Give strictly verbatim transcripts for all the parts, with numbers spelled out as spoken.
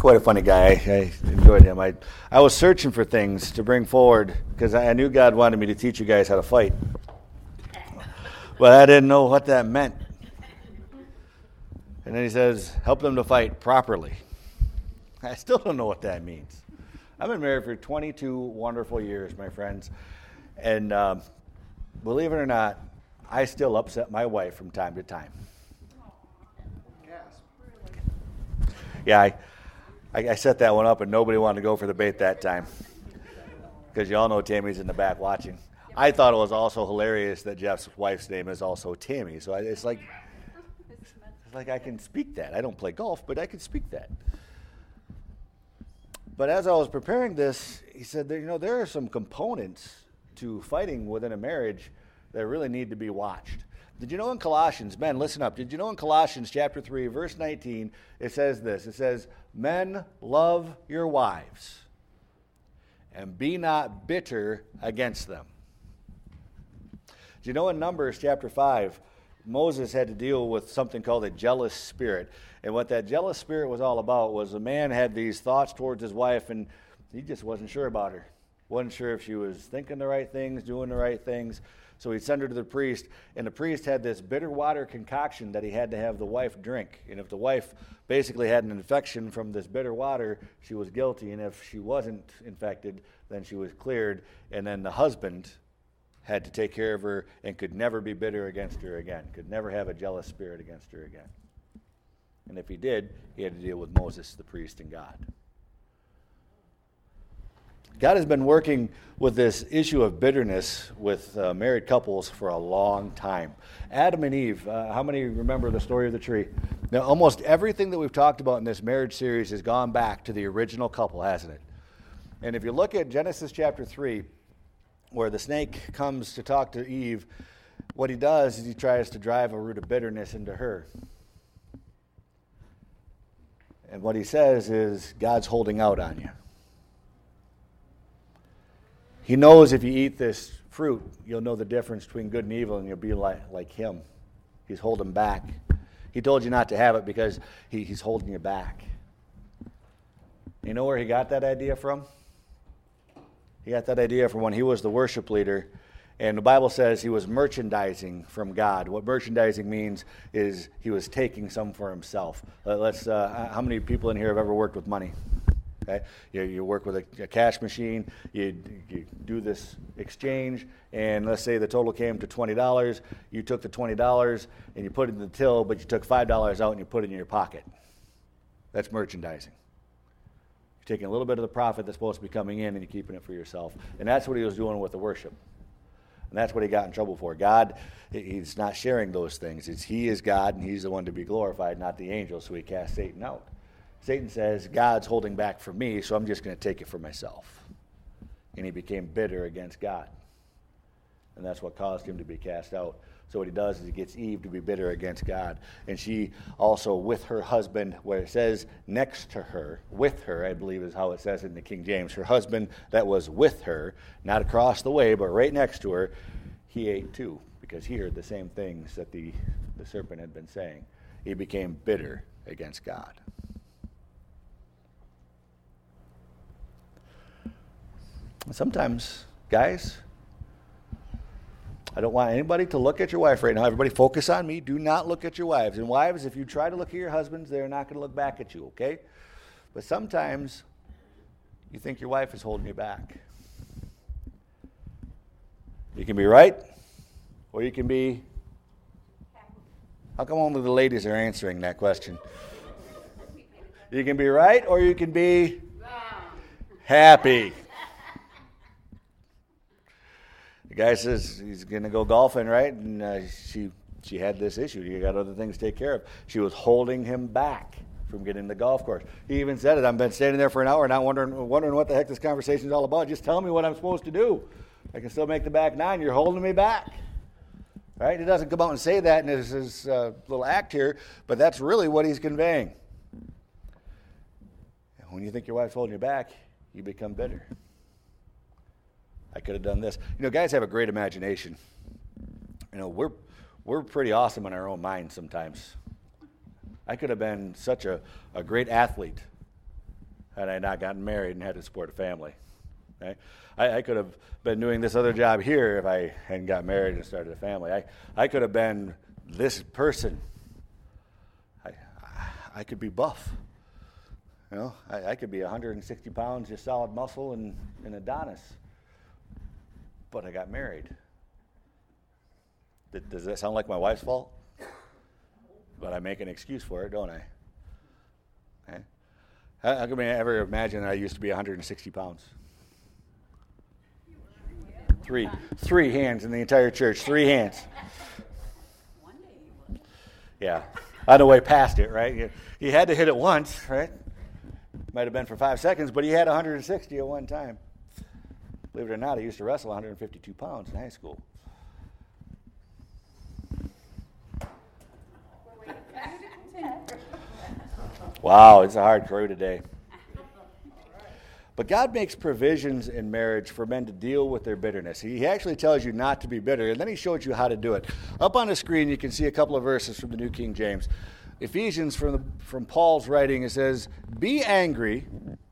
quite a funny guy. I, I enjoyed him. I, I was searching for things to bring forward because I, I knew God wanted me to teach you guys how to fight. But I didn't know what that meant. And then he says, help them to fight properly. I still don't know what that means. I've been married for twenty-two wonderful years, my friends. And um, believe it or not, I still upset my wife from time to time. Yeah, I, I, I set that one up, and nobody wanted to go for the bait that time. Because you all know Tammy's in the back watching. I thought it was also hilarious that Jeff's wife's name is also Tammy. So I, it's like, it's like I can speak that. I don't play golf, but I can speak that. But as I was preparing this, he said, that, you know, there are some components to fighting within a marriage that really need to be watched. Did you know in Colossians, men, listen up. Did you know in Colossians chapter three, verse nineteen, it says this. It says, men, love your wives, and be not bitter against them. Do you know in Numbers chapter five, Moses had to deal with something called a jealous spirit. And what that jealous spirit was all about was a man had these thoughts towards his wife, and he just wasn't sure about her. Wasn't sure if she was thinking the right things, doing the right things. So he'd send her to the priest, and the priest had this bitter water concoction that he had to have the wife drink. And if the wife basically had an infection from this bitter water, she was guilty. And if she wasn't infected, then she was cleared. And then the husband had to take care of her and could never be bitter against her again, could never have a jealous spirit against her again. And if he did, he had to deal with Moses, the priest, and God. God has been working with this issue of bitterness with uh, married couples for a long time. Adam and Eve, uh, how many remember the story of the tree? Now, almost everything that we've talked about in this marriage series has gone back to the original couple, hasn't it? And if you look at Genesis chapter three, where the snake comes to talk to Eve, what he does is he tries to drive a root of bitterness into her. And what he says is, God's holding out on you. He knows if you eat this fruit, you'll know the difference between good and evil, and you'll be like, like him. He's holding back. He told you not to have it because he, he's holding you back. You know where he got that idea from? He got that idea from when he was the worship leader. And the Bible says he was merchandising from God. What merchandising means is he was taking some for himself. Uh, let's. Uh, how many people in here have ever worked with money? Okay, you, you work with a, a cash machine. You, you do this exchange, and let's say the total came to twenty dollars. You took the twenty dollars and you put it in the till, but you took five dollars out and you put it in your pocket. That's merchandising. You're taking a little bit of the profit that's supposed to be coming in and you're keeping it for yourself. And that's what he was doing with the worship. And that's what he got in trouble for. God, he's not sharing those things. It's, he is God, and he's the one to be glorified, not the angels, so he cast Satan out. Satan says, God's holding back for me, so I'm just going to take it for myself. And he became bitter against God. And that's what caused him to be cast out. So what he does is he gets Eve to be bitter against God. And she also, with her husband, where it says next to her, with her, I believe is how it says in the King James, her husband that was with her, not across the way, but right next to her, he ate too, because he heard the same things that the, the serpent had been saying. He became bitter against God. Sometimes, guys, I don't want anybody to look at your wife right now. Everybody focus on me. Do not look at your wives. And wives, if you try to look at your husbands, they're not going to look back at you, okay? But sometimes you think your wife is holding you back. You can be right, or you can be... How come only the ladies are answering that question? You can be right, or you can be happy. The guy says he's going to go golfing, right? And uh, she she had this issue. You got other things to take care of. She was holding him back from getting to the golf course. He even said it. I've been standing there for an hour, not wondering wondering what the heck this conversation is all about. Just tell me what I'm supposed to do. I can still make the back nine. You're holding me back. Right? He doesn't come out and say that in his, his uh, little act here, but that's really what he's conveying. And when you think your wife's holding you back, you become bitter. I could have done this. You know, guys have a great imagination. You know, we're we're pretty awesome in our own minds sometimes. I could have been such a, a great athlete had I not gotten married and had to support a family. Okay? I, I could have been doing this other job here if I hadn't got married and started a family. I, I could have been this person. I, I could be buff. You know, I, I could be one hundred sixty pounds, just solid muscle and an Adonis. But I got married. Th- Does that sound like my wife's fault? But I make an excuse for it, don't I? Okay. How, how can I ever imagine I used to be one hundred sixty pounds? Three. Three hands in the entire church. Three hands. Yeah. On the way past it, right? You, you had to hit it once, right? Might have been for five seconds, but he had one hundred sixty at one time. Believe it or not, I used to wrestle one hundred fifty-two pounds in high school. Wow, it's a hard crew today. But God makes provisions in marriage for men to deal with their bitterness. He actually tells you not to be bitter, and then he shows you how to do it. Up on the screen, you can see a couple of verses from the New King James. Ephesians, from, the, from Paul's writing, it says, be angry.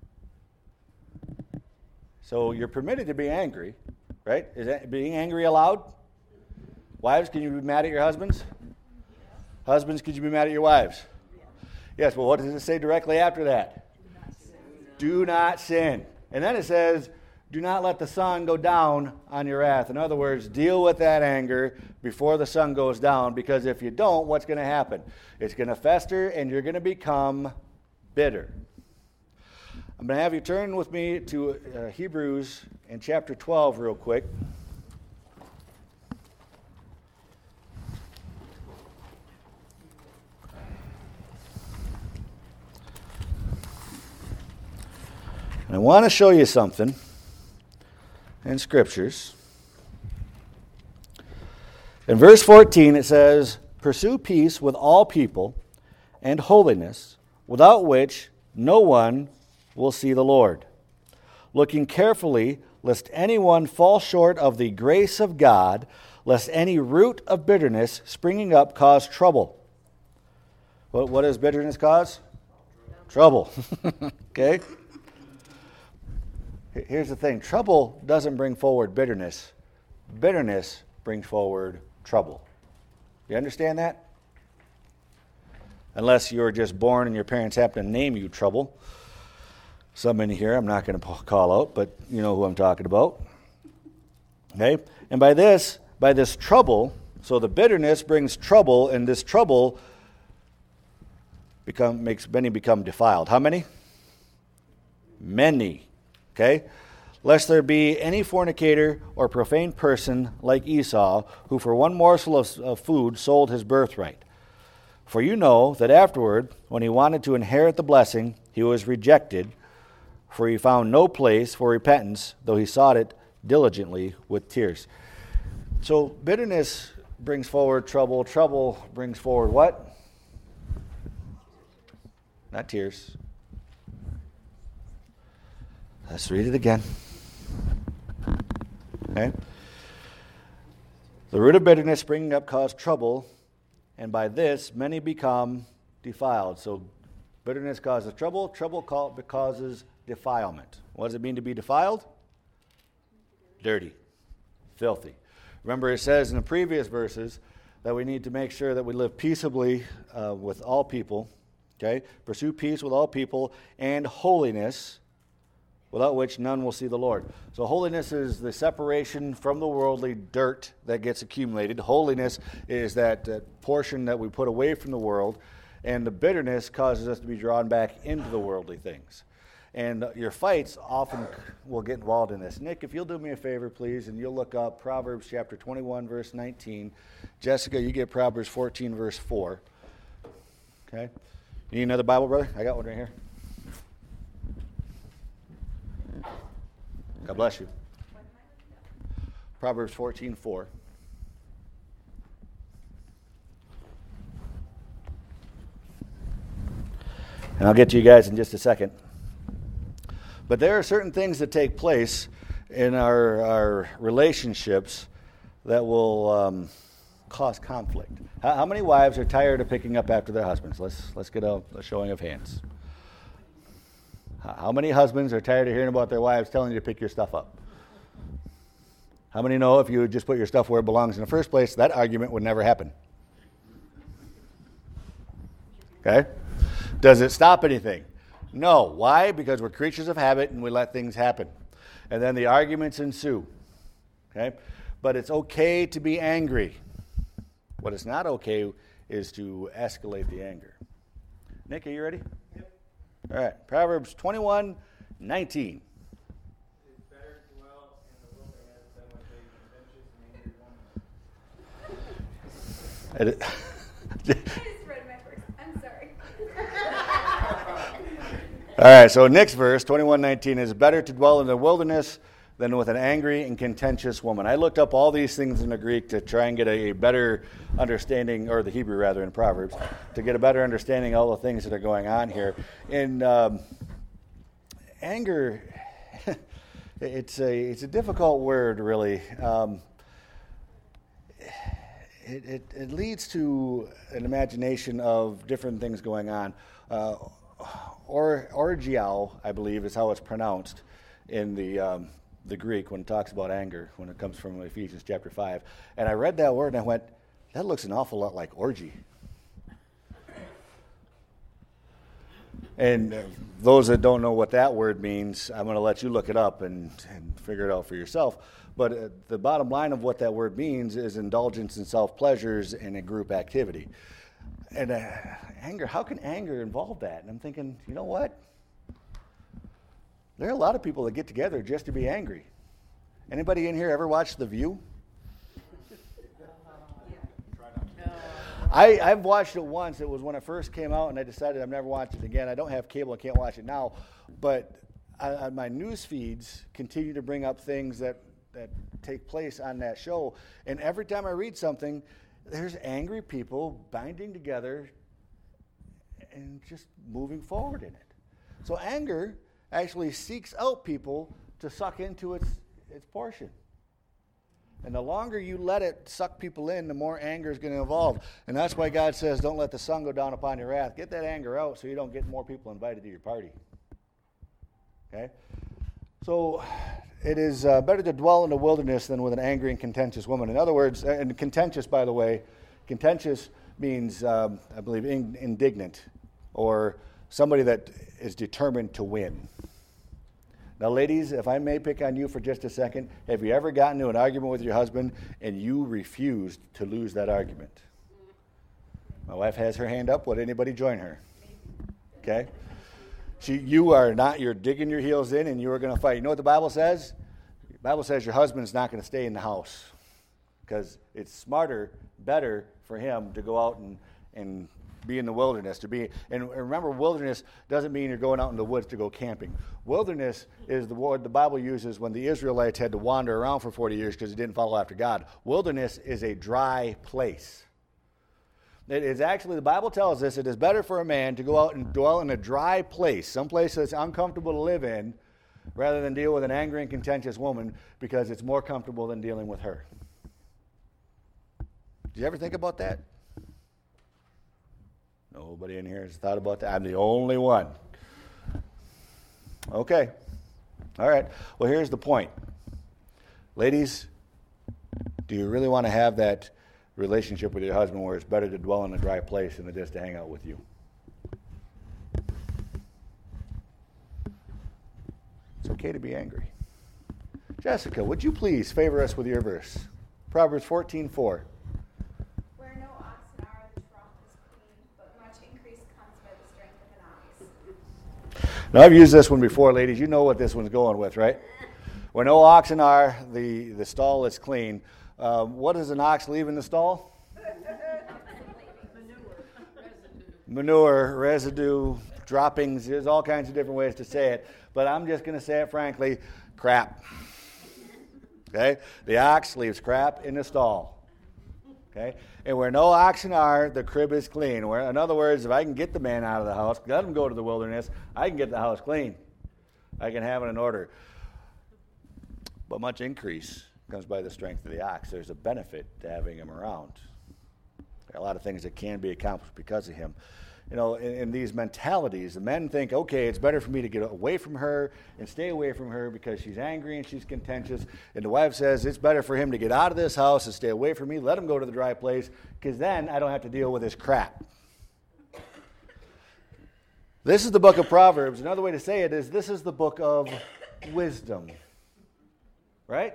So you're permitted to be angry, right? Is that, being angry allowed? Wives, can you be mad at your husbands? Husbands, could you be mad at your wives? Yes, well, what does it say directly after that? Do not sin. And then it says, do not let the sun go down on your wrath. In other words, deal with that anger before the sun goes down, because if you don't, what's going to happen? It's going to fester and you're going to become bitter. I'm going to have you turn with me to uh, Hebrews in chapter twelve real quick. And I want to show you something in Scriptures. In verse fourteen it says, pursue peace with all people and holiness, without which no one will see the Lord. Looking carefully, lest anyone fall short of the grace of God, lest any root of bitterness springing up cause trouble. What, what does bitterness cause? Trouble. Okay? Here's the thing. Trouble doesn't bring forward bitterness. Bitterness brings forward trouble. You understand that? Unless you're just born and your parents happen to name you trouble. Some in here I'm not going to call out, but you know who I'm talking about. Okay? And by this, by this trouble, so the bitterness brings trouble, and this trouble become makes many become defiled. How many? Many. Okay? Lest there be any fornicator or profane person like Esau, who for one morsel of, of food sold his birthright. For you know that afterward, when he wanted to inherit the blessing, he was rejected, for he found no place for repentance, though he sought it diligently with tears. So bitterness brings forward trouble. Trouble brings forward what? Not tears. Let's read it again. Okay? The root of bitterness springing up caused trouble, and by this many become defiled. So bitterness causes trouble. Trouble causes defilement. What does it mean to be defiled? Dirty. Filthy. Remember, it says in the previous verses that we need to make sure that we live peaceably uh, with all people. Okay? Pursue peace with all people and holiness, without which none will see the Lord. So holiness is the separation from the worldly dirt that gets accumulated. Holiness is that, that portion that we put away from the world, and the bitterness causes us to be drawn back into the worldly things. And your fights often will get involved in this. Nick, if you'll do me a favor, please, and you'll look up Proverbs chapter twenty-one, verse nineteen. Jessica, you get Proverbs fourteen, verse four. Okay? You need another Bible, brother? I got one right here. God bless you. Proverbs fourteen, four. And I'll get to you guys in just a second. But there are certain things that take place in our, our relationships that will um, cause conflict. How, how many wives are tired of picking up after their husbands? Let's let's get a, a showing of hands. How many husbands are tired of hearing about their wives telling you to pick your stuff up? How many know if you would just put your stuff where it belongs in the first place, that argument would never happen? Okay? Does it stop anything? No. Why? Because we're creatures of habit and we let things happen. And then the arguments ensue. Okay? But it's okay to be angry. What is not okay is to escalate the anger. Nick, are you ready? Yep. All right. Proverbs twenty-one nineteen. It's better to dwell in the wilderness than with a contentious and angry woman. It, I just read my verse. I'm sorry. All right, so next verse, twenty-one nineteen, is better to dwell in the wilderness than with an angry and contentious woman. I looked up all these things in the Greek to try and get a, a better understanding, or the Hebrew rather, in Proverbs, to get a better understanding of all the things that are going on here. And um, anger, it's a it's a difficult word, really. Um, it, it, it leads to an imagination of different things going on. Uh, or orgiao, I believe, is how it's pronounced in the um, the Greek when it talks about anger, when it comes from Ephesians chapter five. And I read that word and I went, that looks an awful lot like orgy. And uh, those that don't know what that word means, I'm going to let you look it up and, and figure it out for yourself. But uh, the bottom line of what that word means is indulgence in self-pleasures and a group activity. And uh, anger, how can anger involve that? And I'm thinking, you know what? There are a lot of people that get together just to be angry. Anybody in here ever watch The View? I, I've watched it once. It was when it first came out, and I decided I'm never watching it again. I don't have cable. I can't watch it now. But I, I, my news feeds continue to bring up things that, that take place on that show. And every time I read something, there's angry people binding together and just moving forward in it. So anger actually seeks out people to suck into its its portion. And the longer you let it suck people in, the more anger is going to evolve. And that's why God says, don't let the sun go down upon your wrath. Get that anger out so you don't get more people invited to your party. Okay? So it is uh, better to dwell in the wilderness than with an angry and contentious woman. In other words, and contentious, by the way, contentious means, um, I believe, in, indignant, or somebody that is determined to win. Now, ladies, if I may pick on you for just a second, have you ever gotten into an argument with your husband and you refused to lose that argument? My wife has her hand up. Would anybody join her? Okay? She, you are not, you're digging your heels in and you are going to fight. You know what the Bible says? The Bible says your husband's not going to stay in the house because it's smarter, better for him to go out and, and be in the wilderness. To be, and remember, wilderness doesn't mean you're going out in the woods to go camping. Wilderness is the word the Bible uses when the Israelites had to wander around for forty years because they didn't follow after God. Wilderness is a dry place. It is actually, the Bible tells us, it is better for a man to go out and dwell in a dry place, someplace that's uncomfortable to live in, rather than deal with an angry and contentious woman, because it's more comfortable than dealing with her. Did you ever think about that? Nobody in here has thought about that. I'm the only one. Okay. All right. Well, here's the point. Ladies, do you really want to have that relationship with your husband where it's better to dwell in a dry place than it is to hang out with you? It's okay to be angry. Jessica, would you please favor us with your verse? Proverbs fourteen four. Where no oxen are, the trough is clean, but much increase comes by the strength of an ox. Now, I've used this one before, ladies. You know what this one's going with, right? Where no oxen are, the, the stall is clean. Um, what does an ox leave in the stall? Manure, residue, droppings. There's all kinds of different ways to say it. But I'm just going to say it frankly, crap. Okay? The ox leaves crap in the stall. Okay? And where no oxen are, the crib is clean. Where, in other words, if I can get the man out of the house, let him go to the wilderness, I can get the house clean. I can have it in order. But much increase comes by the strength of the ox. There's a benefit to having him around. There are a lot of things that can be accomplished because of him. you know, in, in these mentalities. The men think, okay, it's better for me to get away from her and stay away from her because she's angry and she's contentious. And the wife says, it's better for him to get out of this house and stay away from me. Let him go to the dry place because then I don't have to deal with his crap. This is the book of Proverbs. Another way to say it is this is the book of wisdom. Right?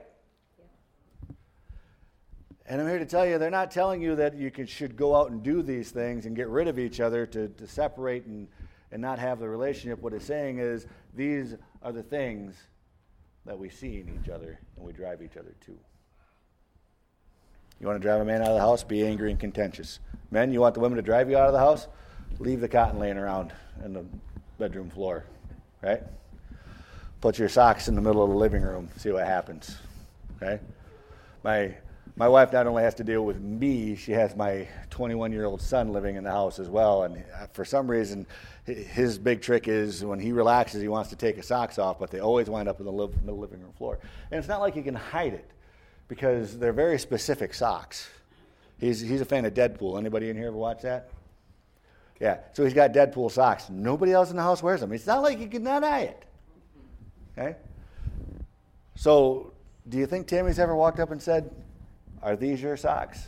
And I'm here to tell you, they're not telling you that you can, should go out and do these things and get rid of each other to, to separate and, and not have the relationship. What it's saying is these are the things that we see in each other and we drive each other to. You want to drive a man out of the house? Be angry and contentious. Men, you want the women to drive you out of the house? Leave the cotton laying around in the bedroom floor, right? Put your socks in the middle of the living room. See what happens, okay? My... My wife not only has to deal with me, she has my twenty-one-year-old son living in the house as well. And for some reason, his big trick is when he relaxes, he wants to take his socks off, but they always wind up in the middle living room floor. And it's not like he can hide it because they're very specific socks. He's, he's a fan of Deadpool. Anybody in here ever watch that? Yeah, so he's got Deadpool socks. Nobody else in the house wears them. It's not like he can deny it. Okay? So do you think Tammy's ever walked up and said, are these your socks?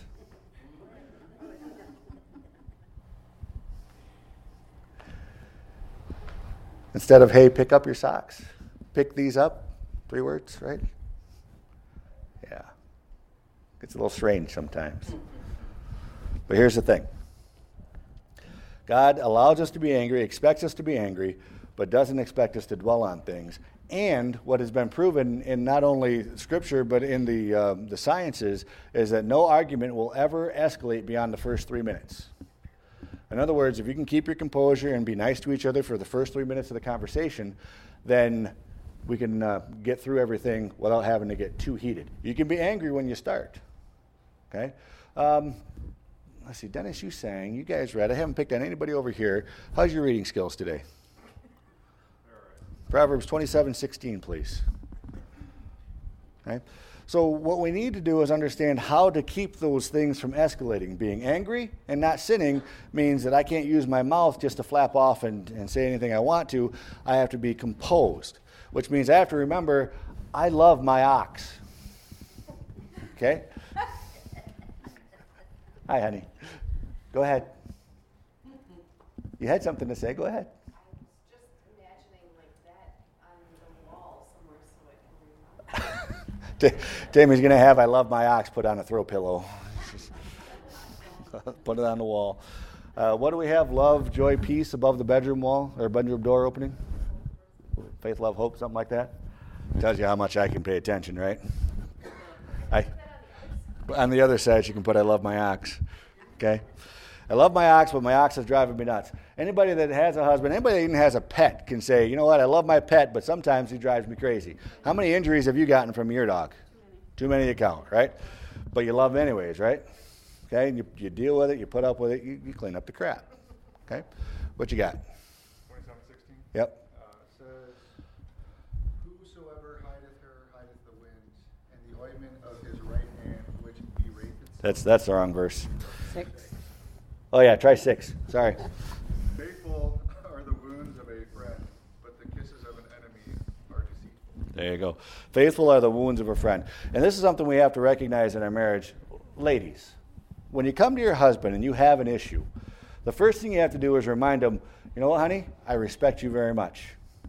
Instead of, hey, pick up your socks. Pick these up. Three words, right? Yeah. It's a little strange sometimes. But here's the thing. God allows us to be angry, expects us to be angry, but doesn't expect us to dwell on things. And what has been proven in not only Scripture but in the um, the sciences is that no argument will ever escalate beyond the first three minutes. In other words, if you can keep your composure and be nice to each other for the first three minutes of the conversation, then we can uh, get through everything without having to get too heated. You can be angry when you start. Okay? Um, let's see, Dennis, you sang. You guys read. I haven't picked on anybody over here. How's your reading skills today? Proverbs twenty-seven sixteen, please. Okay? So what we need to do is understand how to keep those things from escalating. Being angry and not sinning means that I can't use my mouth just to flap off and, and say anything I want to. I have to be composed, which means I have to remember I love my ox. Okay? Hi, honey. Go ahead. You had something to say. Go ahead. Tammy's going to have I love my ox put on a throw pillow. Put it on the wall. Uh, what do we have? Love, joy, peace above the bedroom wall or bedroom door opening? Faith, love, hope, something like that? Tells you how much I can pay attention, right? I, on the other side, you can put I love my ox. Okay? I love my ox, but my ox is driving me nuts. Anybody that has a husband, anybody that even has a pet can say, you know what, I love my pet, but sometimes he drives me crazy. How many injuries have you gotten from your dog? Too many to count, right? But you love him anyways, right? Okay, and you, you deal with it, you put up with it, you, you clean up the crap. Okay? What you got? twenty-seven sixteen? Yep. Uh, it says, whosoever hideth her hideth the wind, and the ointment of his right hand which he raiseth. That's, that's the wrong verse. Six. Oh, yeah, try six. Sorry. Faithful are the wounds of a friend, but the kisses of an enemy are deceitful. There you go. Faithful are the wounds of a friend. And this is something we have to recognize in our marriage. Ladies, when you come to your husband and you have an issue, the first thing you have to do is remind him, you know what, honey, I respect you very much.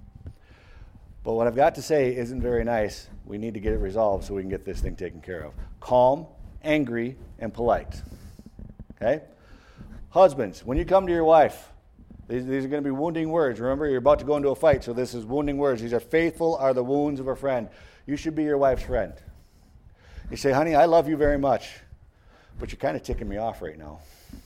But what I've got to say isn't very nice. We need to get it resolved so we can get this thing taken care of. Calm, angry, and polite. Okay? Husbands, when you come to your wife, these, these are going to be wounding words. Remember, you're about to go into a fight, so this is wounding words. These are faithful are the wounds of a friend. You should be your wife's friend. You say, honey, I love you very much, but you're kind of ticking me off right now.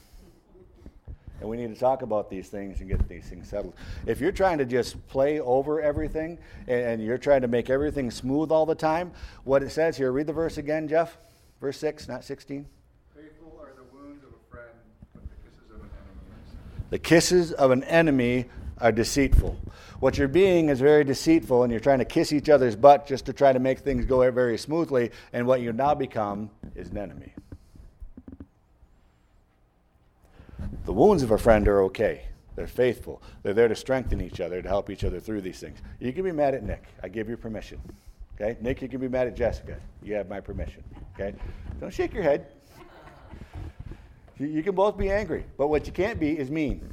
And we need to talk about these things and get these things settled. If you're trying to just play over everything and, and you're trying to make everything smooth all the time, what it says here, read the verse again, Jeff. Verse six, not sixteen. Faithful are the wounds of a friend, but the kisses of an enemy. The kisses of an enemy are deceitful. What you're being is very deceitful, and you're trying to kiss each other's butt just to try to make things go very smoothly, and what you now become is an enemy. The wounds of a friend are okay. They're faithful. They're there to strengthen each other, to help each other through these things. You can be mad at Nick. I give you permission. Okay? Nick, you can be mad at Jessica. You have my permission. Okay? Don't shake your head. You, you can both be angry. But what you can't be is mean.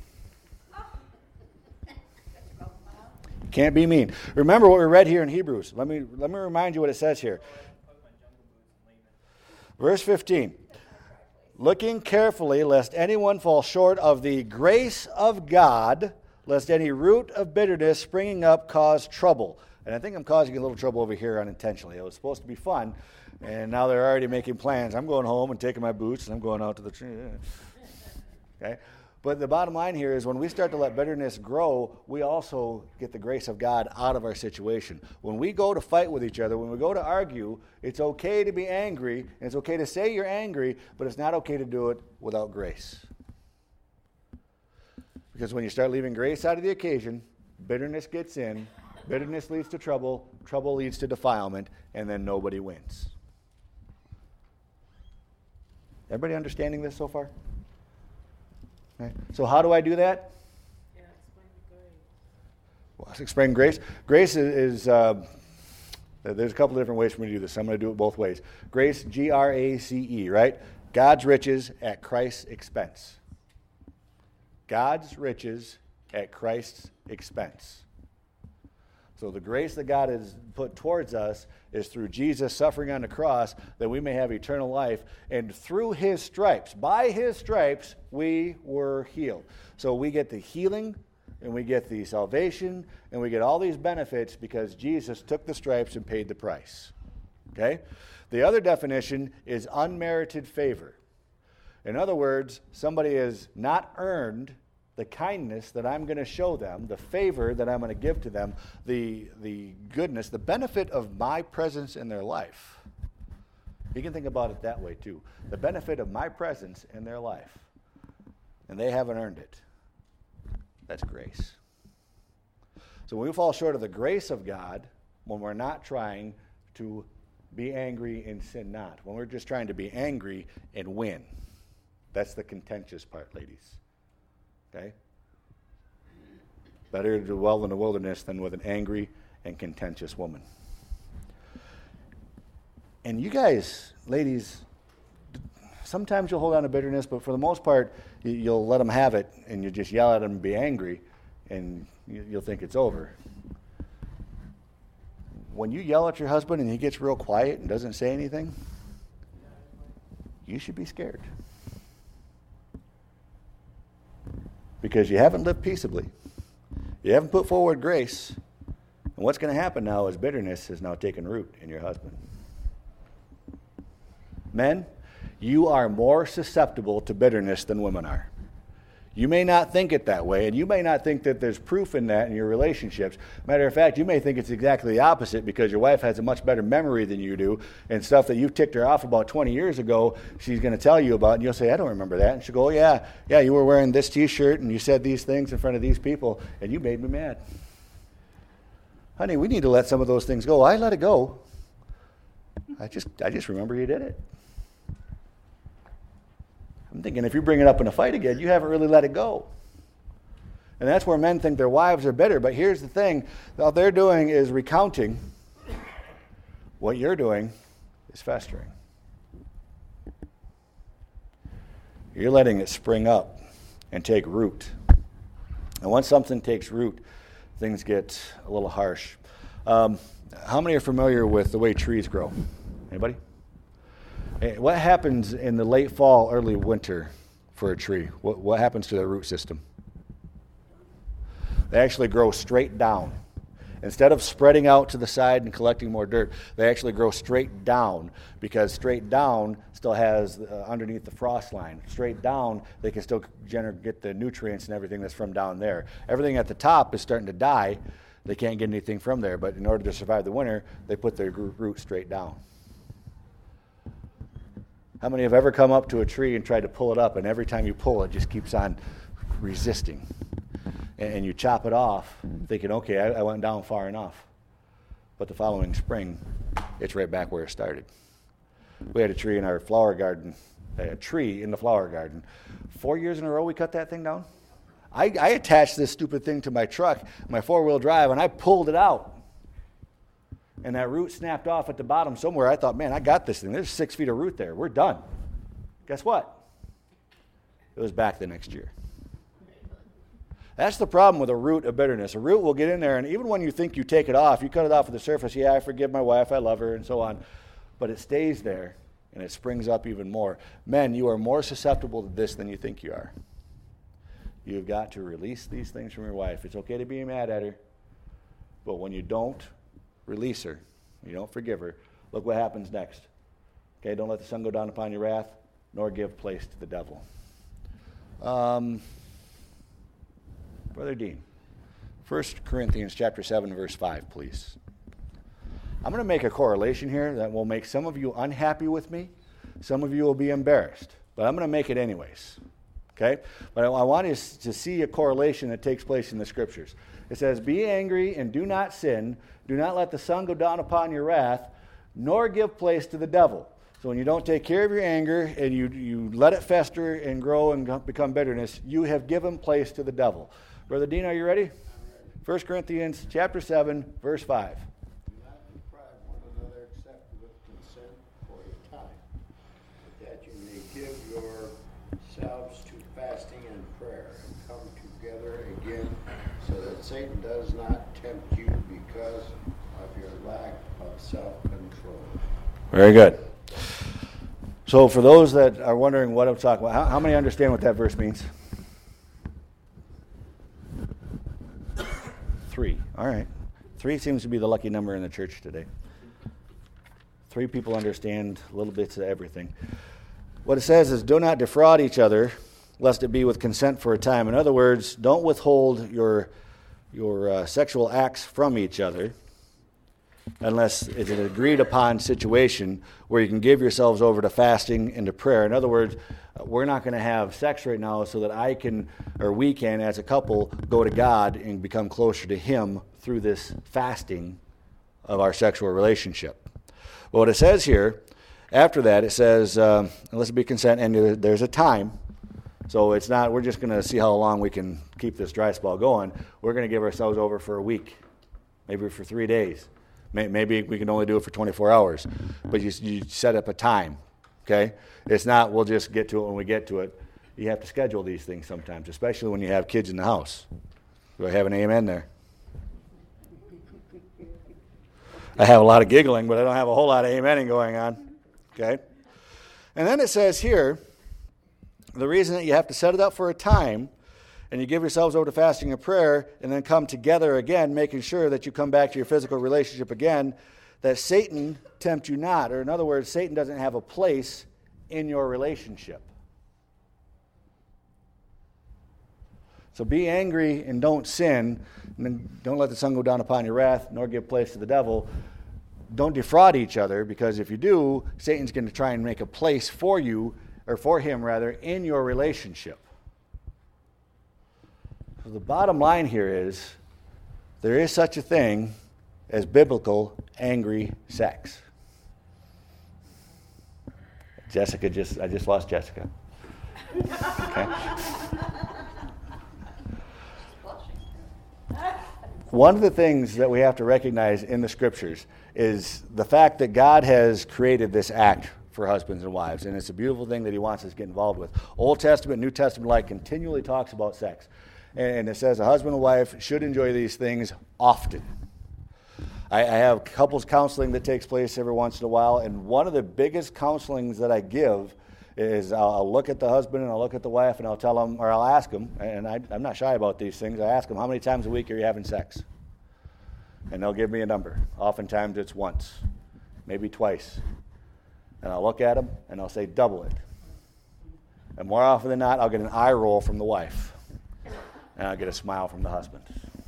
You can't be mean. Remember what we read here in Hebrews. Let me, let me remind you what it says here. Verse fifteen. Looking carefully, lest anyone fall short of the grace of God, lest any root of bitterness springing up cause trouble. And I think I'm causing a little trouble over here unintentionally. It was supposed to be fun, and now they're already making plans. I'm going home and taking my boots, and I'm going out to the tree. Okay? But the bottom line here is when we start to let bitterness grow, we also get the grace of God out of our situation. When we go to fight with each other, when we go to argue, it's okay to be angry, and it's okay to say you're angry, but it's not okay to do it without grace. Because when you start leaving grace out of the occasion, bitterness gets in, bitterness leads to trouble, trouble leads to defilement, and then nobody wins. Everybody understanding this so far? Okay. So how do I do that? Yeah, explain grace. Well, let's explain grace. Grace is, is uh, there's a couple of different ways for me to do this. I'm going to do it both ways. Grace, G R A C E, right? God's riches at Christ's expense. God's riches at Christ's expense. So the grace that God has put towards us is through Jesus suffering on the cross that we may have eternal life. And through his stripes, by his stripes, we were healed. So we get the healing, and we get the salvation, and we get all these benefits because Jesus took the stripes and paid the price. Okay? The other definition is unmerited favor. In other words, somebody has not earned the kindness that I'm going to show them, the favor that I'm going to give to them, the, the goodness, the benefit of my presence in their life. You can think about it that way too. The benefit of my presence in their life. And they haven't earned it. That's grace. So when we fall short of the grace of God, when we're not trying to be angry and sin not, when we're just trying to be angry and win, that's the contentious part, ladies. Okay? Better to dwell in the wilderness than with an angry and contentious woman. And you guys, ladies, sometimes you'll hold on to bitterness, but for the most part, you'll let them have it, and you just yell at them and be angry, and you'll think it's over. When you yell at your husband and he gets real quiet and doesn't say anything, you should be scared. Because you haven't lived peaceably. You haven't put forward grace. And what's going to happen now is bitterness has now taken root in your husband. Men, you are more susceptible to bitterness than women are. You may not think it that way, and you may not think that there's proof in that in your relationships. Matter of fact, you may think it's exactly the opposite because your wife has a much better memory than you do, and stuff that you ticked her off about twenty years ago, she's going to tell you about, and you'll say, I don't remember that. And she'll go, oh, yeah, yeah, you were wearing this T-shirt, and you said these things in front of these people, and you made me mad. Honey, we need to let some of those things go. I let it go. I just, I just remember you did it. I'm thinking if you bring it up in a fight again, you haven't really let it go. And that's where men think their wives are bitter. But here's the thing. All they're doing is recounting. What you're doing is festering. You're letting it spring up and take root. And once something takes root, things get a little harsh. Um, how many are familiar with the way trees grow? Anybody? What happens in the late fall, early winter for a tree? What, what happens to their root system? They actually grow straight down. Instead of spreading out to the side and collecting more dirt, they actually grow straight down because straight down still has uh, underneath the frost line. Straight down, they can still gener- get the nutrients and everything that's from down there. Everything at the top is starting to die. They can't get anything from there, but in order to survive the winter, they put their root straight down. How many have ever come up to a tree and tried to pull it up, and every time you pull, it just keeps on resisting? And, and you chop it off, thinking, okay, I, I went down far enough. But the following spring, it's right back where it started. We had a tree in our flower garden, a tree in the flower garden. Four years in a row we cut that thing down. I, I attached this stupid thing to my truck, my four-wheel drive, and I pulled it out. And that root snapped off at the bottom somewhere. I thought, man, I got this thing. There's six feet of root there. We're done. Guess what? It was back the next year. That's the problem with a root of bitterness. A root will get in there, and even when you think you take it off, you cut it off at the surface. Yeah, I forgive my wife. I love her, and so on. But it stays there, and it springs up even more. Men, you are more susceptible to this than you think you are. You've got to release these things from your wife. It's okay to be mad at her, but when you don't release her, you don't forgive her, look what happens next. Okay, don't let the sun go down upon your wrath, nor give place to the devil. Um, Brother Dean, First Corinthians chapter seven, verse five, please. I'm going to make a correlation here that will make some of you unhappy with me. Some of you will be embarrassed, but I'm going to make it anyways. Okay? But I, I want you to see a correlation that takes place in the Scriptures. It says, be angry and do not sin. Do not let the sun go down upon your wrath, nor give place to the devil. So when you don't take care of your anger and you, you let it fester and grow and become bitterness, you have given place to the devil. Brother Dean, are you ready? I'm ready. First Corinthians chapter seven, verse five. Do not deprive one another except with consent for a time, but that you may give yourselves to fasting and prayer, and come together again, so that Satan does not tempt you because of your lack of self-control. Very good. So for those that are wondering what I'm talking about, how, how many understand what that verse means? Three. All right. Three seems to be the lucky number in the church today. Three people understand little bits of everything. What it says is, do not defraud each other, lest it be with consent for a time. In other words, don't withhold your, your uh, sexual acts from each other unless it's an agreed upon situation where you can give yourselves over to fasting and to prayer. In other words, we're not going to have sex right now so that I can, or we can, as a couple, go to God and become closer to Him through this fasting of our sexual relationship. But what it says here, after that, it says, uh, unless it be consent, and there's a time. So it's not, we're just going to see how long we can keep this dry spell going. We're going to give ourselves over for a week, maybe for three days. Maybe we can only do it for twenty-four hours, but you, you set up a time, okay? It's not we'll just get to it when we get to it. You have to schedule these things sometimes, especially when you have kids in the house. Do I have an amen there? I have a lot of giggling, but I don't have a whole lot of amening going on, okay? And then it says here, the reason that you have to set it up for a time and you give yourselves over to fasting and prayer, and then come together again, making sure that you come back to your physical relationship again, that Satan tempt you not. Or in other words, Satan doesn't have a place in your relationship. So be angry and don't sin, and then don't let the sun go down upon your wrath, nor give place to the devil. Don't defraud each other, because if you do, Satan's going to try and make a place for you, or for him rather, in your relationship. So the bottom line here is, there is such a thing as biblical angry sex. Jessica just, I just lost Jessica. Okay. One of the things that we have to recognize in the Scriptures is the fact that God has created this act for husbands and wives, and it's a beautiful thing that He wants us to get involved with. Old Testament, New Testament alike continually talks about sex. And it says a husband and wife should enjoy these things often. I, I have couples counseling that takes place every once in a while, and one of the biggest counselings that I give is I'll, I'll look at the husband and I'll look at the wife and I'll tell them, or I'll ask them, and I, I'm not shy about these things, I ask them, how many times a week are you having sex? And they'll give me a number. Oftentimes it's once, maybe twice. And I'll look at them and I'll say, double it. And more often than not, I'll get an eye roll from the wife. And I'll get a smile from the husband.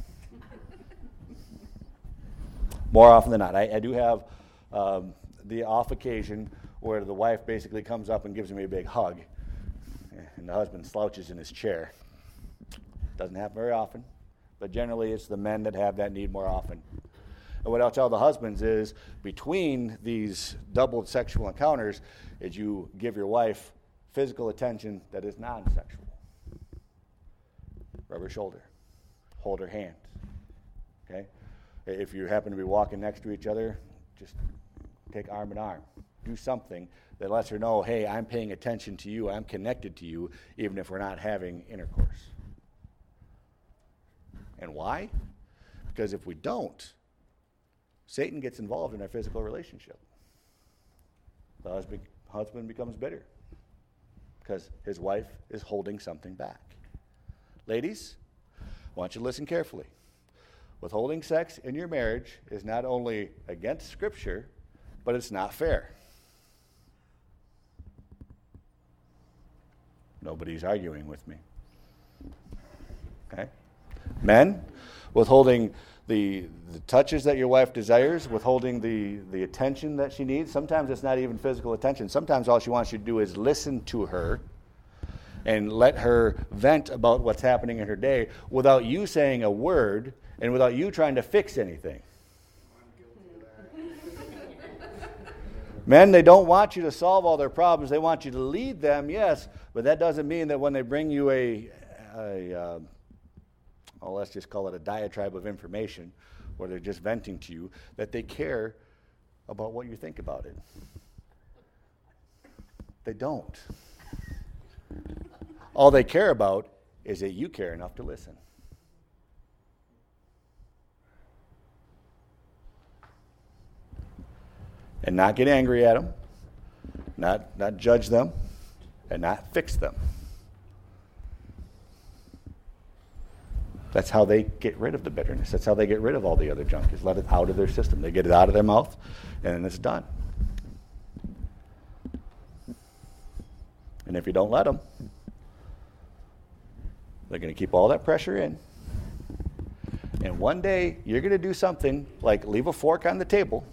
More often than not. I, I do have um, the off occasion where the wife basically comes up and gives me a big hug, and the husband slouches in his chair. Doesn't happen very often, but generally it's the men that have that need more often. And what I'll tell the husbands is, between these double sexual encounters, is you give your wife physical attention that is non-sexual. rub her shoulder, hold her hand. Okay? If you happen to be walking next to each other, just take arm in arm. Do something that lets her know, hey, I'm paying attention to you, I'm connected to you, even if we're not having intercourse. And why? Because if we don't, Satan gets involved in our physical relationship. The husband, husband becomes bitter because his wife is holding something back. Ladies, I want you to listen carefully. Withholding sex in your marriage is not only against Scripture, but it's not fair. Nobody's arguing with me. Okay? Men, withholding the, the touches that your wife desires, withholding the, the attention that she needs. Sometimes it's not even physical attention. Sometimes all she wants you to do is listen to her and let her vent about what's happening in her day without you saying a word and without you trying to fix anything. Men, they don't want you to solve all their problems. They want you to lead them, yes, but that doesn't mean that when they bring you a, a uh, well, let's just call it a diatribe of information, where they're just venting to you, that they care about what you think about it. They don't. All they care about is that you care enough to listen. And not get angry at them, not, not judge them, and not fix them. That's how they get rid of the bitterness. That's how they get rid of all the other junk, is let it out of their system. They get it out of their mouth, and then it's done. And if you don't let them, they're going to keep all that pressure in. And one day, you're going to do something like leave a fork on the table,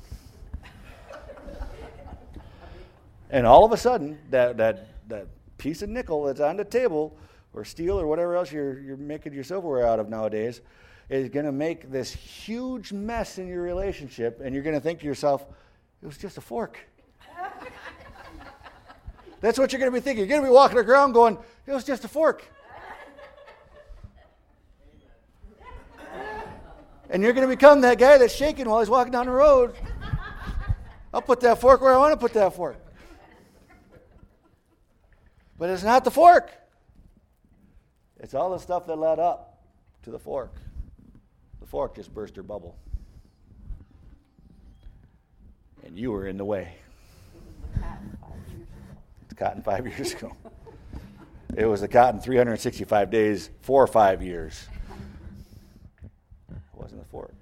and all of a sudden, that, that, that piece of nickel that's on the table, or steel, or whatever else you're, you're making your silverware out of nowadays, is going to make this huge mess in your relationship, and you're going to think to yourself, it was just a fork. That's what you're going to be thinking. You're going to be walking around going, it was just a fork. And you're going to become that guy that's shaking while he's walking down the road. I'll put that fork where I want to put that fork. But it's not the fork. It's all the stuff that led up to the fork. The fork just burst her bubble. And you were in the way. It's cotton five years ago. It was the cotton three hundred sixty-five days for five years. It wasn't the fork.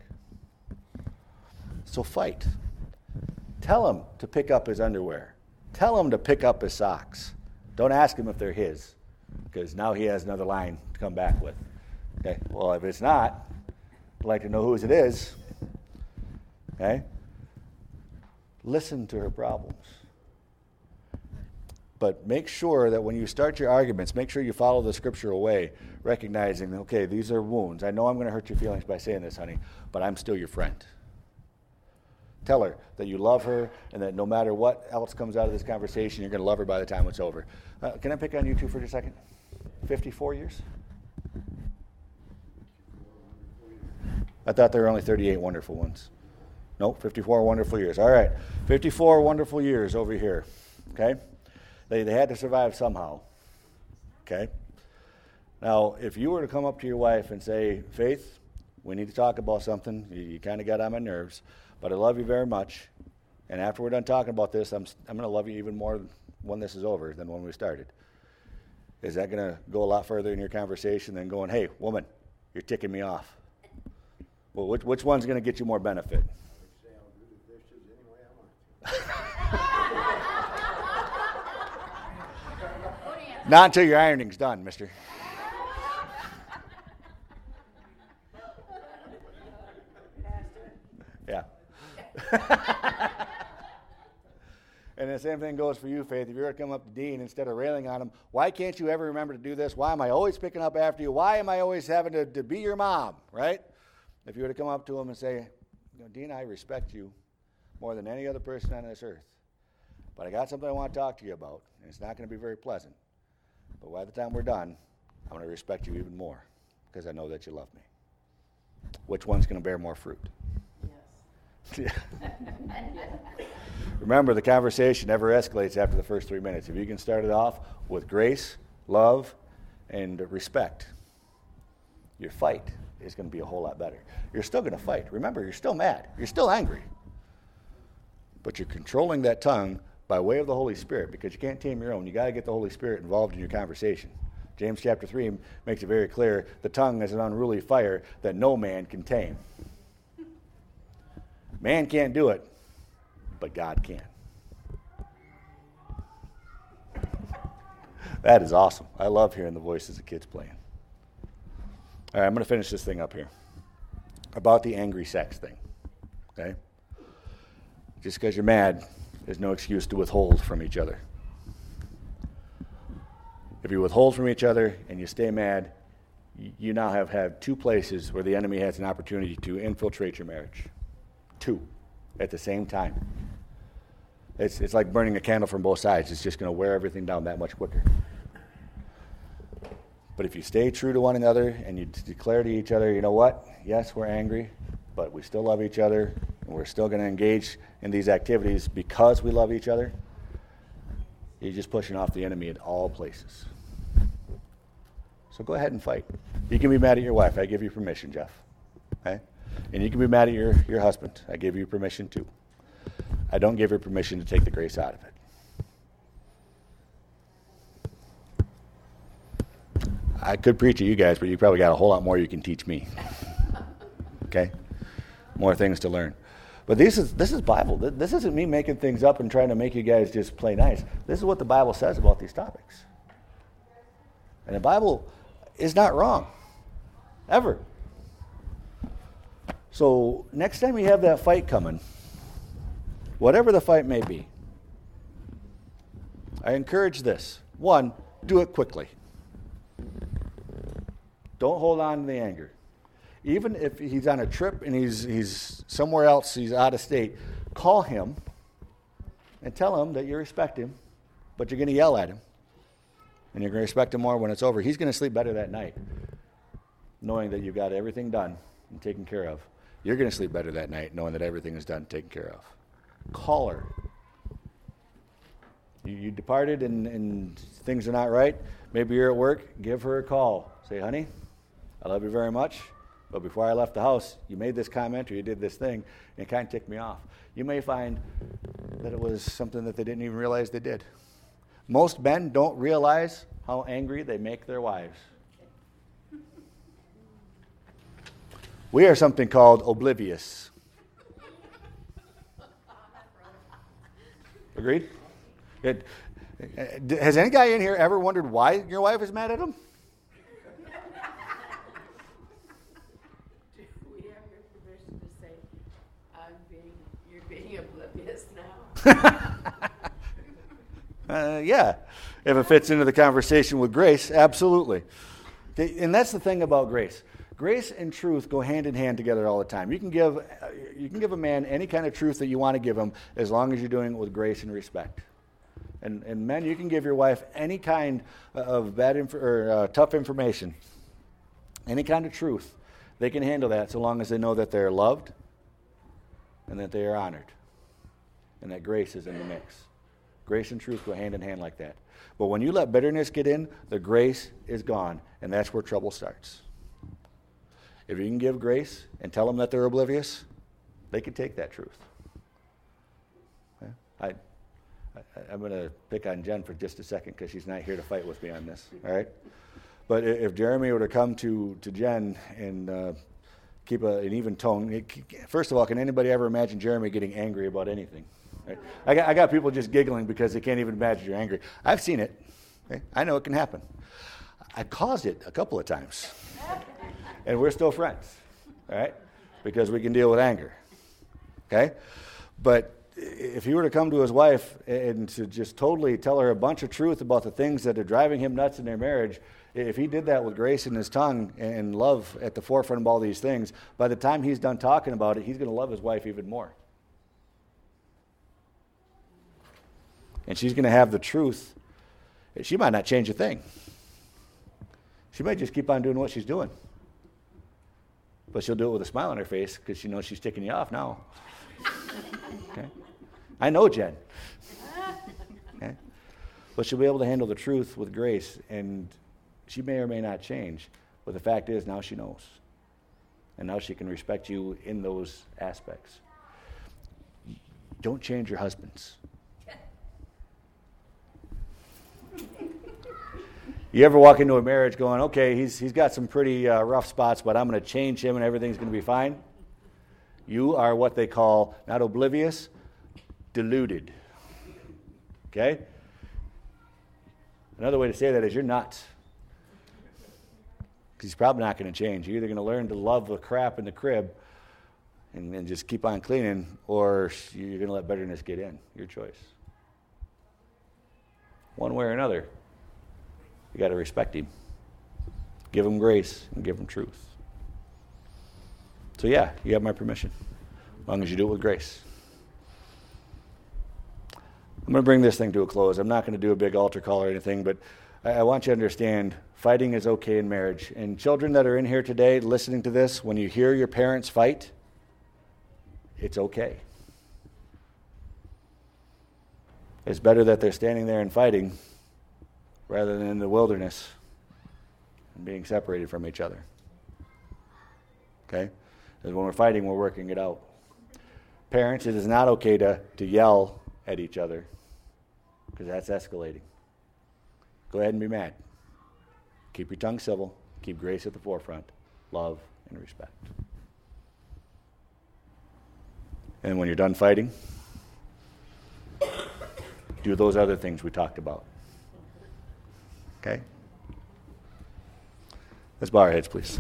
So fight. Tell him to pick up his underwear. Tell him to pick up his socks. Don't ask him if they're his, because now he has another line to come back with. Okay. Well, if it's not, I'd like to know whose it is. Okay. Listen to her problems. But make sure that when you start your arguments, make sure you follow the scriptural way, recognizing, okay, these are wounds. I know I'm going to hurt your feelings by saying this, honey, but I'm still your friend. Tell her that you love her and that no matter what else comes out of this conversation, you're going to love her by the time it's over. Uh, can I pick on you two for just a second? fifty-four years? I thought there were only thirty-eight wonderful ones. Nope, fifty-four wonderful years. All right, fifty-four wonderful years over here. Okay? They, they had to survive somehow. Okay? Now, if you were to come up to your wife and say, Faith, we need to talk about something. You, you kind of got on my nerves, but I love you very much. And after we're done talking about this, I'm, I'm going to love you even more when this is over than when we started. Is that going to go a lot further in your conversation than going, hey, woman, you're ticking me off? Well, which, which one's going to get you more benefit? Not until your ironing's done, mister. Yeah. And the same thing goes for you, Faith. If you're going to come up to Dean instead of railing on him, why can't you ever remember to do this? Why am I always picking up after you? Why am I always having to, to be your mom, right? If you were to come up to him and say, you know, Dean, I respect you more than any other person on this earth, but I got something I want to talk to you about, and it's not going to be very pleasant. But by the time we're done, I'm going to respect you even more. because I know that you love me. Which one's going to bear more fruit? Yes. Remember, the conversation never escalates after the first three minutes. If you can start it off with grace, love, and respect, your fight is going to be a whole lot better. You're still going to fight. Remember, you're still mad. You're still angry. But you're controlling that tongue by way of the Holy Spirit, because you can't tame your own. You got to get the Holy Spirit involved in your conversation. James chapter three makes it very clear, the tongue is an unruly fire that no man can tame. Man can't do it, but God can. That is awesome. I love hearing the voices of kids playing. All right, I'm going to finish this thing up here. About the angry sex thing. Okay? Just because you're mad, there's no excuse to withhold from each other. If you withhold from each other and you stay mad, you now have had two places where the enemy has an opportunity to infiltrate your marriage. Two at the same time. It's, it's like burning a candle from both sides. It's just going to wear everything down that much quicker. But if you stay true to one another and you declare to each other, you know what? Yes, we're angry, but we still love each other, and we're still going to engage in these activities because we love each other, you're just pushing off the enemy at all places. So go ahead and fight. You can be mad at your wife. I give you permission, Jeff. Okay? And you can be mad at your, your husband. I give you permission too. I don't give her permission to take the grace out of it. I could preach at you guys, but you probably got a whole lot more you can teach me. Okay? More things to learn. But this is this is Bible. This isn't me making things up and trying to make you guys just play nice. This is what the Bible says about these topics. And the Bible is not wrong. Ever. So next time you have that fight coming, whatever the fight may be, I encourage this. One, do it quickly. Don't hold on to the anger. Even if he's on a trip and he's he's somewhere else, he's out of state, call him and tell him that you respect him, but you're going to yell at him. And you're going to respect him more when it's over. He's going to sleep better that night, knowing that you've got everything done and taken care of. You're going to sleep better that night, knowing that everything is done and taken care of. Call her. You, you departed and, and things are not right. Maybe you're at work. Give her a call. Say, honey, I love you very much, but before I left the house, you made this comment or you did this thing, and it kind of ticked me off. You may find that it was something that they didn't even realize they did. Most men don't realize how angry they make their wives. We are something called oblivious. Agreed? It, has any guy in here ever wondered why your wife is mad at him? Do we have your permission to say, I'm being, you're being oblivious now? Uh, yeah, if it fits into the conversation with grace, absolutely. Okay, and that's the thing about grace. Grace and truth go hand in hand together all the time. You can give, uh, you can give a man any kind of truth that you want to give him, as long as you're doing it with grace and respect. And, and men, you can give your wife any kind of bad inf- or uh, tough information, any kind of truth. They can handle that so long as they know that they're loved and that they are honored, and that grace is in the mix. Grace and truth go hand in hand like that. But when you let bitterness get in, the grace is gone, and that's where trouble starts. If you can give grace and tell them that they're oblivious, they can take that truth. Okay? I, I, I'm going to pick on Jen for just a second because she's not here to fight with me on this, all right? But if Jeremy were to come to, to Jen and uh, keep a, an even tone, it, first of all, can anybody ever imagine Jeremy getting angry about anything? Right? I got, I got people just giggling because they can't even imagine you're angry. I've seen it. Okay? I know it can happen. I caused it a couple of times. And we're still friends, all right? Because we can deal with anger, okay? But if he were to come to his wife and to just totally tell her a bunch of truth about the things that are driving him nuts in their marriage, if he did that with grace in his tongue and love at the forefront of all these things, by the time he's done talking about it, he's going to love his wife even more. And she's going to have the truth. She might not change a thing. She might just keep on doing what she's doing. but she'll do it with a smile on her face because she knows she's ticking you off now. Okay? I know Jen. Okay? But she'll be able to handle the truth with grace, and she may or may not change. But the fact is, now she knows. And now she can respect you in those aspects. Don't change your husbands. You ever walk into a marriage going, okay, he's he's got some pretty uh, rough spots, but I'm going to change him and everything's going to be fine? You are what they call, not oblivious, deluded. Okay? Another way to say that is you're nuts. Because he's probably not going to change. You're either going to learn to love the crap in the crib and, and just keep on cleaning, or you're going to let bitterness get in. Your choice. One way or another, you got to respect him. Give him grace and give him truth. So yeah, you have my permission, as long as you do it with grace. I'm going to bring this thing to a close. I'm not going to do a big altar call or anything, but I, I want you to understand fighting is okay in marriage. And children that are in here today listening to this, when you hear your parents fight, it's okay. It's better that they're standing there and fighting rather than in the wilderness and being separated from each other. Okay? Because when we're fighting, we're working it out. Parents, it is not okay to, to yell at each other, because that's escalating. Go ahead and be mad. Keep your tongue civil. Keep grace at the forefront. Love and respect. And when you're done fighting, do those other things we talked about. Okay? Let's bow our heads, please.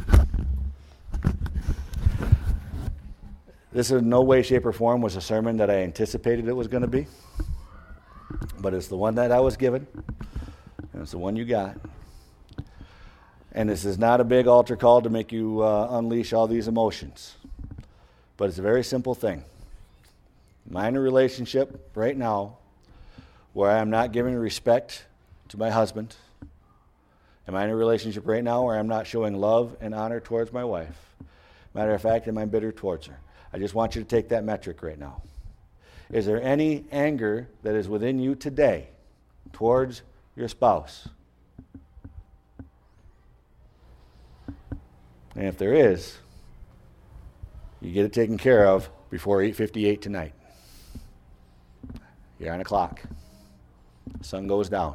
This in no way, shape, or form was a sermon that I anticipated it was going to be. But it's the one that I was given. And it's the one you got. And this is not a big altar call to make you uh, unleash all these emotions. But it's a very simple thing. Am I in a relationship right now where I'm not giving respect to my husband? Am I in a relationship right now where I'm not showing love and honor towards my wife? Matter of fact, am I bitter towards her? I just want you to take that metric right now. Is there any anger that is within you today towards your spouse? And if there is, you get it taken care of before eight fifty-eight tonight. You're on a clock. The sun goes down.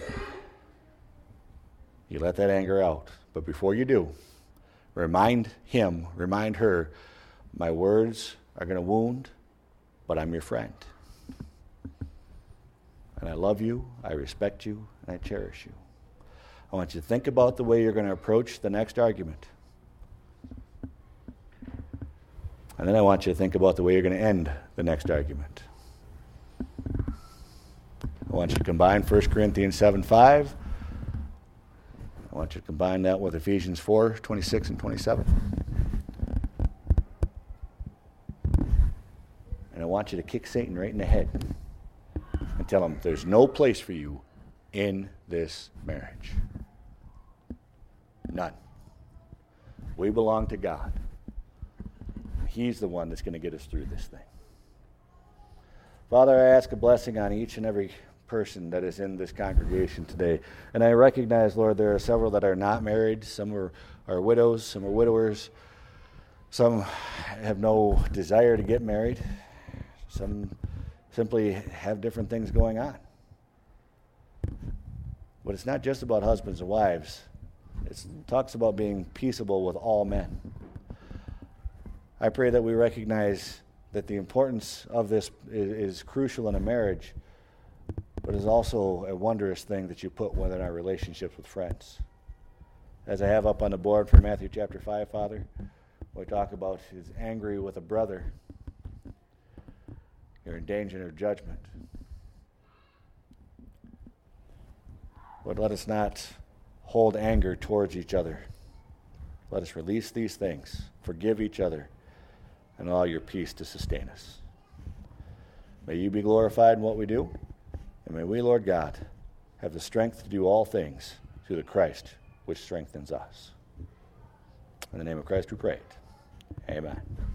You let that anger out. But before you do, remind him, remind her, my words are going to wound, but I'm your friend. And I love you, I respect you, and I cherish you. I want you to think about the way you're going to approach the next argument. And then I want you to think about the way you're going to end the next argument. I want you to combine First Corinthians seven five. I want you to combine that with Ephesians four twenty-six and twenty-seven. And I want you to kick Satan right in the head and tell him there's no place for you in this marriage. None. We belong to God. He's the one that's going to get us through this thing. Father, I ask a blessing on each and every person that is in this congregation today. And I recognize, Lord, there are several that are not married. Some are, are widows. Some are widowers. Some have no desire to get married. Some simply have different things going on. But it's not just about husbands and wives. It's, it talks about being peaceable with all men. I pray that we recognize that the importance of this is, is crucial in a marriage, but is also a wondrous thing that you put within our relationships with friends. As I have up on the board for Matthew chapter five, Father, we talk about is angry with a brother, you're in danger of judgment. But let us not hold anger towards each other. Let us release these things, forgive each other, and allow your peace to sustain us. May you be glorified in what we do, and may we, Lord God, have the strength to do all things through the Christ which strengthens us. In the name of Christ we pray it. Amen.